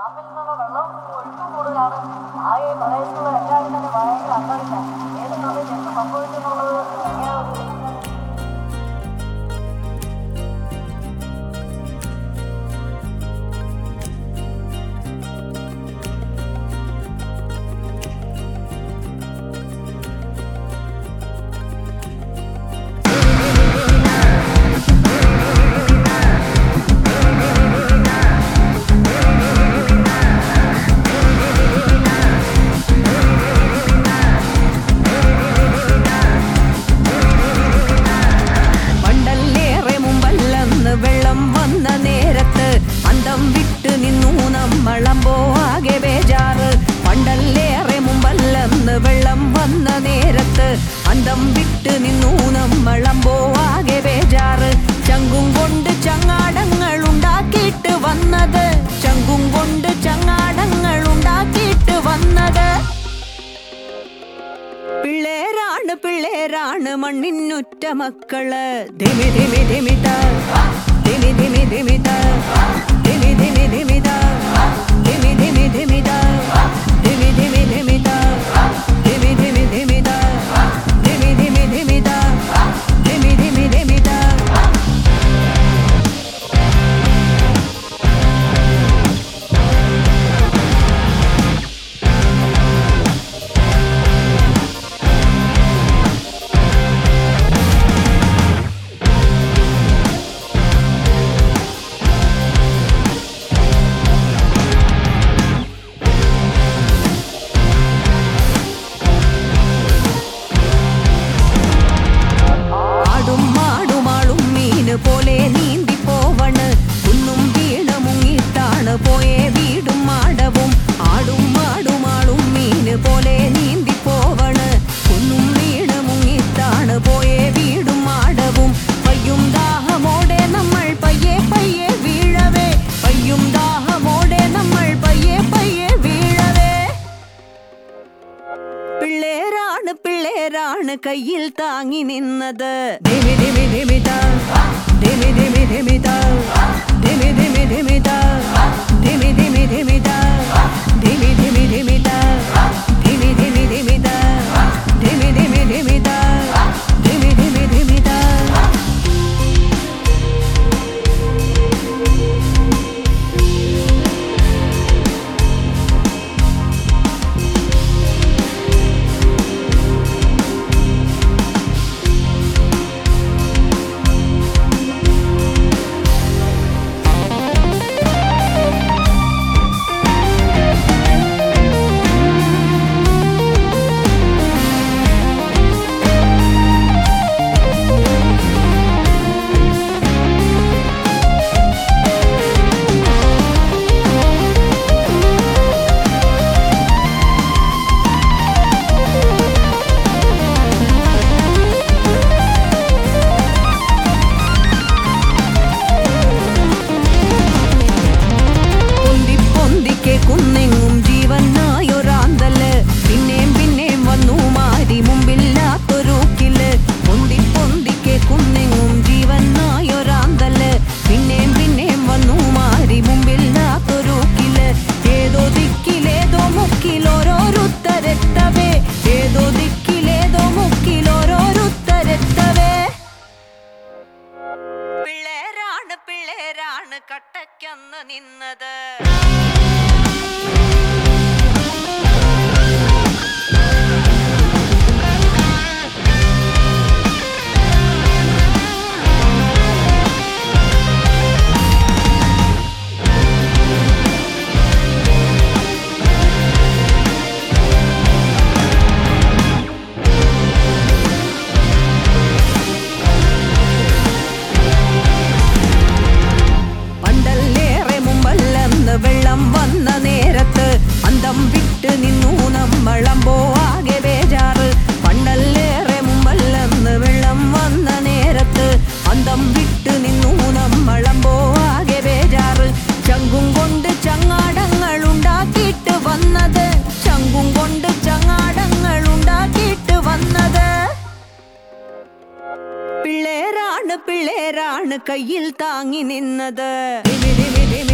ഡാമിൽ നിന്ന് വെള്ളം ഒഴുക്ക് കൂടുതലാണ്. ആ ഈ പ്രദേശത്തുള്ള എല്ലാവരും തന്നെ ഭയങ്കര അന്തരില്ല. ഏത് സമയത്ത് എന്ത് സംഭവിക്കുന്നുള്ളത് എങ്ങനെ ഒരു അന്തം വിട്ട് നിന്നു നമ്മളമ്പോ ആകെ ബേജാറ്. ചങ്കും കൊണ്ട് ചങ്ങാടങ്ങൾ ഉണ്ടാക്കിയിട്ട് വന്നത്, ചങ്കും കൊണ്ട് ചങ്ങാടങ്ങൾ ഉണ്ടാക്കിയിട്ട് വന്നത്. പിള്ളേരാണ് പിള്ളേരാണ് മണ്ണിനുറ്റ മക്കള്. ധിമി ധിമി ധിമിത ധിമി ധിമി ധിമിത ധിമി ധിമി ധിമിത ധിമി ധിമി ധിമിത ധിമി ധിമി ധിമിത ധിമി ധിമി ധിമിത പോലെ നീന്തി പോവണ്. കുന്നും വീണ് മുങ്ങിത്താണ് പോയേ വീടും മാടവും. ആടും മാടും ആളും മീന് പോലെ നീന്തി പോവണ്. കുന്നും വീണ് മുങ്ങിത്താണ് പോയേ വീടും മാടവും. പയ്യും ദാഹമോടെ നമ്മൾ പയ്യെ പയ്യെ വീഴവേ, പയ്യും ദാഹമോടെ നമ്മൾ പയ്യെ പയ്യെ വീഴവേ. പിള്ളേരാണ് പിള്ളേരാണ് കയ്യിൽ താങ്ങി നിന്നത്. ധിമി ധിമി ധിമിത ധിമി ധിമി ധിമിത ധിമി ധിമി ധിമിത ധിമി ധിമി ധിമിത ധിമി ധിമി ധിമിത ധിമി ധിമി ധിമിത ധിമി ധിമി ധിമിത ധിമി ധിമി ധിമിത. കുന്നെങ്ങും ജീവനായൊരാന്തല്, പിന്നേം പിന്നേം വന്നു മാരി മുമ്പില്ലാത്തൊരുക്കില്. പൊന്തി പൊന്തിക്കെ കുന്നെങ്ങും ജീവനായൊരാന്തല്, പിന്നേം പിന്നേം വന്നു മാരി മുമ്പില്ലാത്തൊരുക്കില്. ഏതോ ദിക്കിലേതോ മുക്കിലോരോരുത്തരെത്തവേ, ഏതോ ദിക്കിലേതോ മുക്കിലോരോരുത്തരെത്തവേ. പിള്ളേരാണ് പിള്ളേരാണ് കട്ടയ്ക്കന്ന് നിന്നത്. വെള്ളം വന്ന നേരത്ത് അന്തം വിട്ട് നിന്നു നമ്മളമ്പോ ആകെ ബേജാറ്. പണ്ടല്ലേറെ മുമ്പല്ലെന്ന് വെള്ളം വന്ന നേരത്ത് അന്തം വിട്ട് നിന്നു നമ്മളമ്പോ ആകെ ബേജാറ്. ചങ്കും കൊണ്ട് ചങ്ങാടങ്ങൾ ഉണ്ടാക്കിയിട്ട് വന്നത്, ചങ്കും കൊണ്ട് ചങ്ങാടങ്ങൾ ഉണ്ടാക്കിയിട്ട് വന്നത്. പിള്ളേരാണ് പിള്ളേരാണ് കയ്യിൽ താങ്ങി നിന്നത്. ധിമി ധിമി ധിമി